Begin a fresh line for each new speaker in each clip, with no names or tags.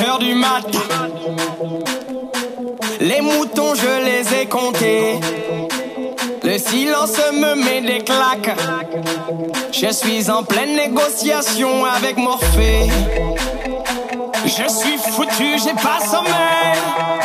heures du mat. Les moutons je les ai comptés. Le silence me met des claques. Je suis en pleine négociation avec Morphée. Je suis foutu, j'ai pas sommeil.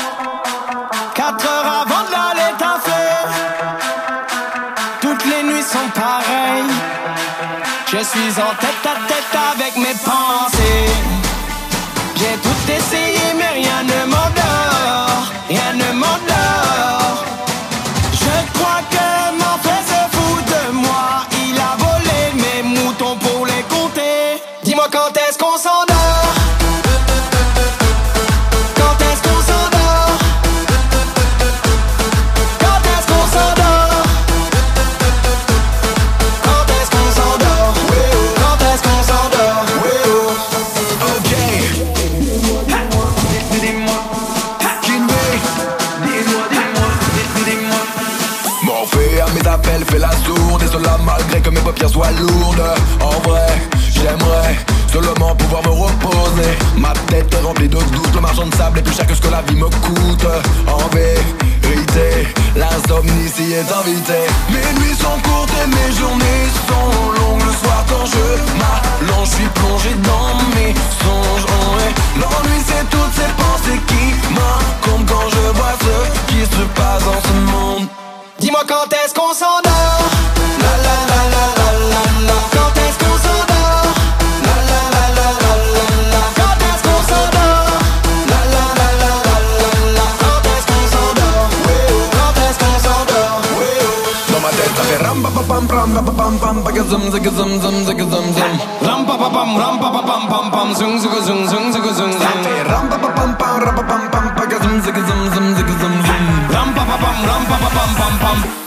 4 heures avant d'aller taffer. Toutes les nuits sont pareilles. Je suis en tête à tête avec mes pensées. J'ai tout essayé mais rien ne m'endort. Rien ne m'endort. Je crois que Morphée se fout de moi. Il a volé mes moutons pour les compter. Dis-moi quand est-ce qu'on s'endort? Quand est-ce qu'on s'endort? Quand est-ce qu'on s'endort? Quand est-ce qu'on s'endort? Quand est-ce qu'on s'endort?
Ok. Dis-moi. Morphée à mes appels fait la sourde. Et cela malgré que mes paupières soient lourdes. En vrai, j'aimerais seulement pouvoir me reposer. Ma tête est remplie de doutes. Le marchand de sable est plus cher que ce que la vie me coûte. En vérité, l'insomnie s'y est invitée. Mes nuits sont courtes et mes journées sont longues. Le soir quand je m'allonge, je suis plongé dans mes songes. Oh ouais. L'ennui c'est toutes ces pensées qui m'incombent quand je vois ce qui se passe dans ce monde.
Dis-moi quand est-ce qu'on s'endort? La la la la la la la. Quand est-ce qu'on s'endort? La la la la la la la. Quand est-ce qu'on s'endort? La la la la la la la. Quand est-ce qu'on s'endort? Quand est-ce qu'on s'endort?
Dans ma tête ça fait ram pa pa pam pam pa pa pam pam pa zum zig zum zum zig zum zum.
Ram pa pa pam pam pam zung zung zung zung zung zung.
Ça fait ram pa pa pam pam pa zum zig zum zum zig zum zum.
Ram pa pam pam pam.